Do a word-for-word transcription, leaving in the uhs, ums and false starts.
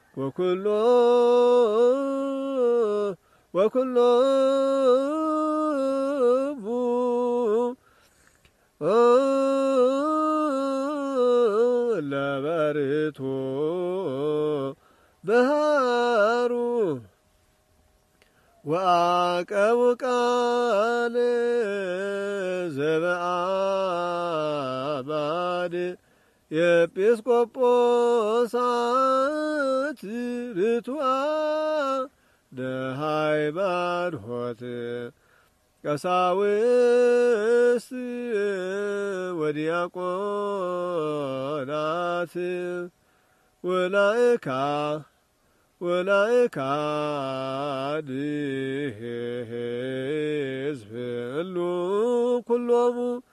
وكل وكل لبرتو بهارو وعقب قال زبعباد የኤጲስቆጶሳት ርቱዐ ደሃይባድ ሆት ቀሳውስት ወዲያቆናት ወላእካ ወላእካ ሕዝብ እሉ ኩሎሙ